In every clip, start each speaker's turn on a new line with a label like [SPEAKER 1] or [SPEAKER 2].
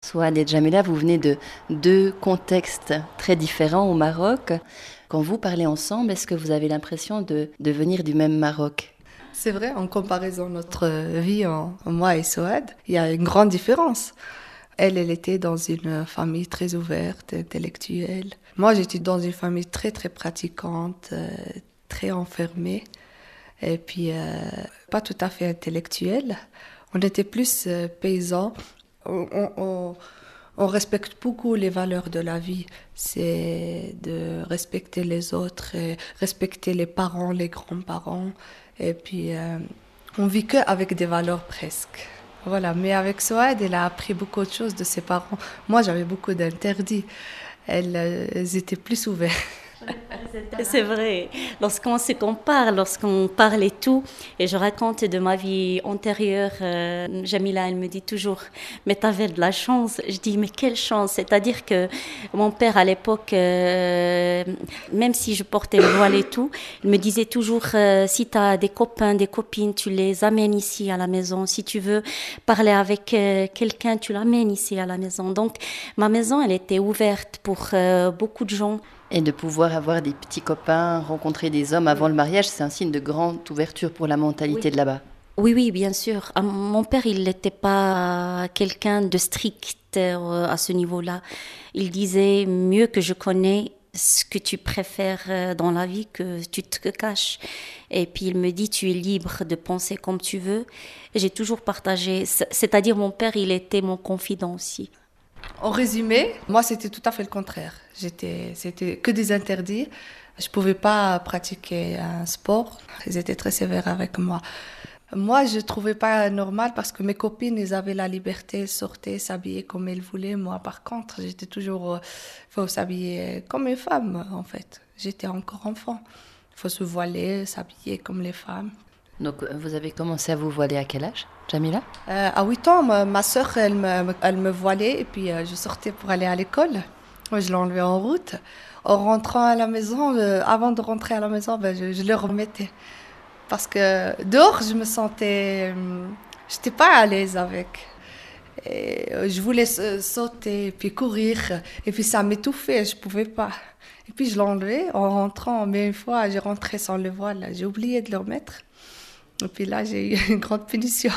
[SPEAKER 1] Souad et Jamila, vous venez de deux contextes très différents au Maroc. Quand vous parlez ensemble, est-ce que vous avez l'impression de venir du même Maroc?
[SPEAKER 2] C'est vrai, en comparaison notre vie, moi et Souad, il y a une grande différence. Elle était dans une famille très ouverte, intellectuelle. Moi, j'étais dans une famille très, très pratiquante, très enfermée, et puis pas tout à fait intellectuelle. On était plus paysans. On respecte beaucoup les valeurs de la vie. C'est de respecter les autres, et respecter les parents, les grands-parents. Et puis, on vit que avec des valeurs presque. Voilà, mais avec Souad, elle a appris beaucoup de choses de ses parents. Moi, j'avais beaucoup d'interdits. Elles étaient plus ouvertes.
[SPEAKER 3] C'est vrai. Lorsqu'on se compare, lorsqu'on parle et tout, et je raconte de ma vie antérieure, Jamila, elle me dit toujours, mais t'avais de la chance. Je dis, mais quelle chance. C'est-à-dire que mon père, à l'époque, même si je portais le voile et tout, il me disait toujours, si t'as des copains, des copines, tu les amènes ici à la maison. Si tu veux parler avec quelqu'un, tu l'amènes ici à la maison. Donc, ma maison, elle était ouverte pour beaucoup de gens.
[SPEAKER 1] Et de pouvoir avoir des petits copains, rencontrer des hommes avant le mariage, c'est un signe de grande ouverture pour la mentalité
[SPEAKER 3] Oui.
[SPEAKER 1] de là-bas.
[SPEAKER 3] Oui, oui, bien sûr. Mon père, il n'était pas quelqu'un de strict à ce niveau-là. Il disait, mieux que je connais ce que tu préfères dans la vie, que tu te caches. Et puis il me dit, tu es libre de penser comme tu veux. Et j'ai toujours partagé. C'est-à-dire, mon père, il était mon confident aussi.
[SPEAKER 2] En résumé, moi, c'était tout à fait le contraire. C'était que des interdits. Je pouvais pas pratiquer un sport. Ils étaient très sévères avec moi. Moi, je trouvais pas normal parce que mes copines, elles avaient la liberté, elles sortaient, s'habillaient comme elles voulaient. Moi, par contre, j'étais toujours, faut s'habiller comme une femme, en fait. J'étais encore enfant. Il faut se voiler, s'habiller comme les femmes.
[SPEAKER 1] Donc vous avez commencé à vous voiler à quel âge, Jamila?
[SPEAKER 2] À 8 ans, ma sœur, elle me voilait et puis je sortais pour aller à l'école. Moi, je l'enlevais en route. En rentrant à la maison, avant de rentrer à la maison, ben, je le remettais. Parce que dehors, je me sentais... j'étais pas à l'aise avec. Et, je voulais sauter, puis courir. Et puis ça m'étouffait, je pouvais pas. Et puis je l'enlevais en rentrant. Mais une fois, j'ai rentré sans le voile. J'ai oublié de le remettre. Et puis là, j'ai eu une grande punition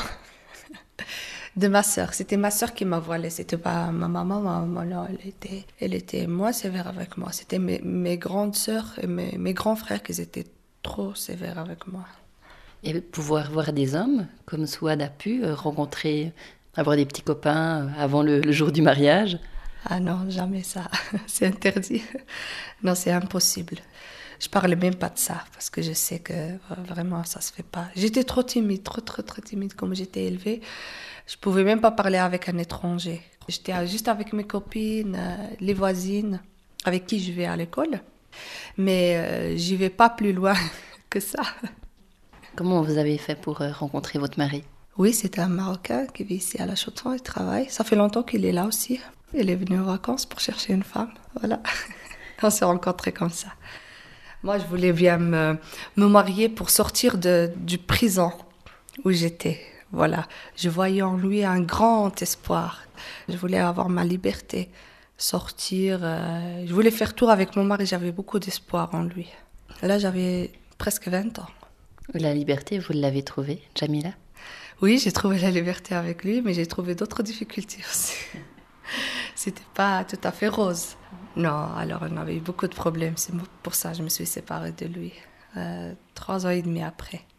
[SPEAKER 2] de ma sœur. C'était ma sœur qui m'a voilée. C'était pas ma maman. Ma maman, là, elle était moins sévère avec moi. C'était mes grandes sœurs et mes grands frères qui étaient trop sévères avec moi.
[SPEAKER 1] Et pouvoir voir des hommes, comme Souad a pu, rencontrer, avoir des petits copains avant le jour du mariage.
[SPEAKER 2] Ah non, jamais ça. C'est interdit. Non, c'est impossible. Je parlais même pas de ça parce que je sais que vraiment ça se fait pas. J'étais trop timide, trop timide comme j'étais élevée. Je pouvais même pas parler avec un étranger. J'étais juste avec mes copines, les voisines avec qui je vais à l'école. Mais j'y vais pas plus loin que ça.
[SPEAKER 1] Comment vous avez fait pour rencontrer votre mari?
[SPEAKER 2] Oui, c'est un Marocain qui vit ici à La Chaux-de-Fonds, il travaille. Ça fait longtemps qu'il est là aussi. Il est venu en vacances pour chercher une femme. Voilà. On s'est rencontrés comme ça. Moi, je voulais bien me marier pour sortir du prison où j'étais. Voilà. Je voyais en lui un grand espoir. Je voulais avoir ma liberté, sortir. Je voulais faire tour avec mon mari. J'avais beaucoup d'espoir en lui. Là, j'avais presque 20 ans.
[SPEAKER 1] La liberté, vous l'avez trouvée, Jamila?
[SPEAKER 2] Oui, j'ai trouvé la liberté avec lui, mais j'ai trouvé d'autres difficultés aussi. C'était pas tout à fait rose. Non, alors on avait eu beaucoup de problèmes. C'est pour ça que je me suis séparée de lui 3 ans et demi après.